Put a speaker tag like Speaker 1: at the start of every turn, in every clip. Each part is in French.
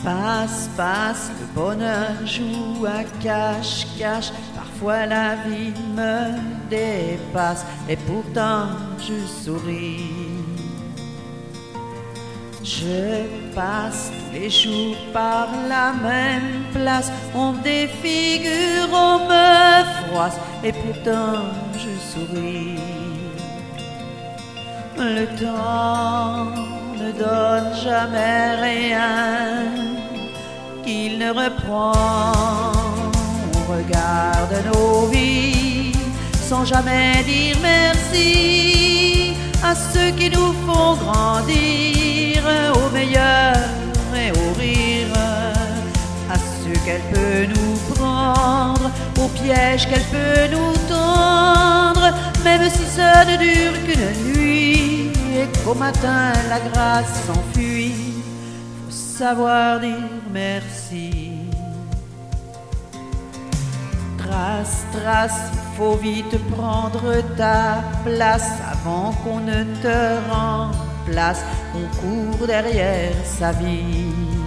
Speaker 1: Passe, passe, le bonheur joue à cache-cache. Parfois la vie me dépasse et pourtant je souris. Je passe tous les jours par la même place. On me défigure, on me froisse et pourtant je souris. Le temps ne donne jamais rien qu'il ne reprend. On regarde nos vies sans jamais dire merci à ceux qui nous font grandir, au meilleur et au rire, à ceux qu'elle peut nous prendre, au piège qu'elle peut nous tendre, même si ça ne dure qu'une nuit et qu'au matin la grâce s'enfuit. Faut savoir dire merci. Trace, trace, il faut vite prendre ta place avant qu'on ne te remplace. On court derrière sa vie.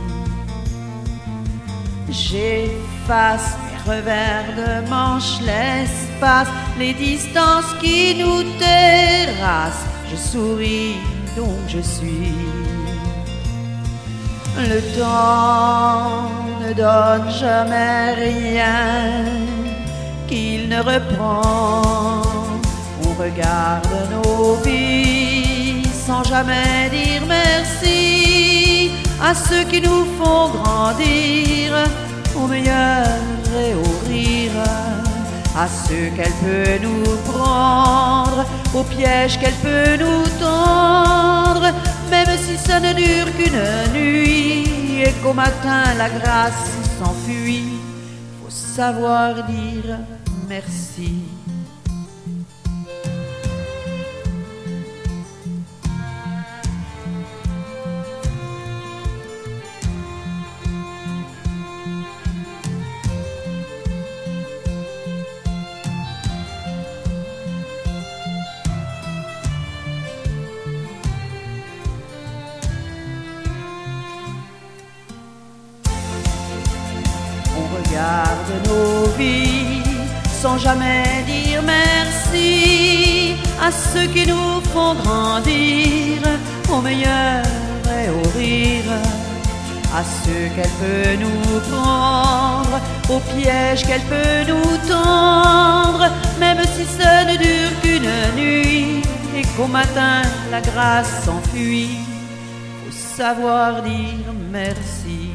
Speaker 1: J'efface mes revers de manche, l'espace, les distances qui nous terrassent. Je souris donc je suis. Le temps ne donne jamais rien qu'il ne reprend. On regarde nos vies sans jamais dire merci à ceux qui nous font grandir, au meilleur et au rire, à ceux qu'elle peut nous prendre, au piège qu'elle peut nous tendre, même si ça ne dure qu'une nuit et qu'au matin la grâce s'enfuit. Faut savoir dire merci. On regarde nos vies sans jamais dire merci à ceux qui nous font grandir, au meilleur et au rire, à ceux qu'elle peut nous prendre, au piège qu'elle peut nous tendre, même si ça ne dure qu'une nuit et qu'au matin la grâce s'enfuit. Faut savoir dire merci.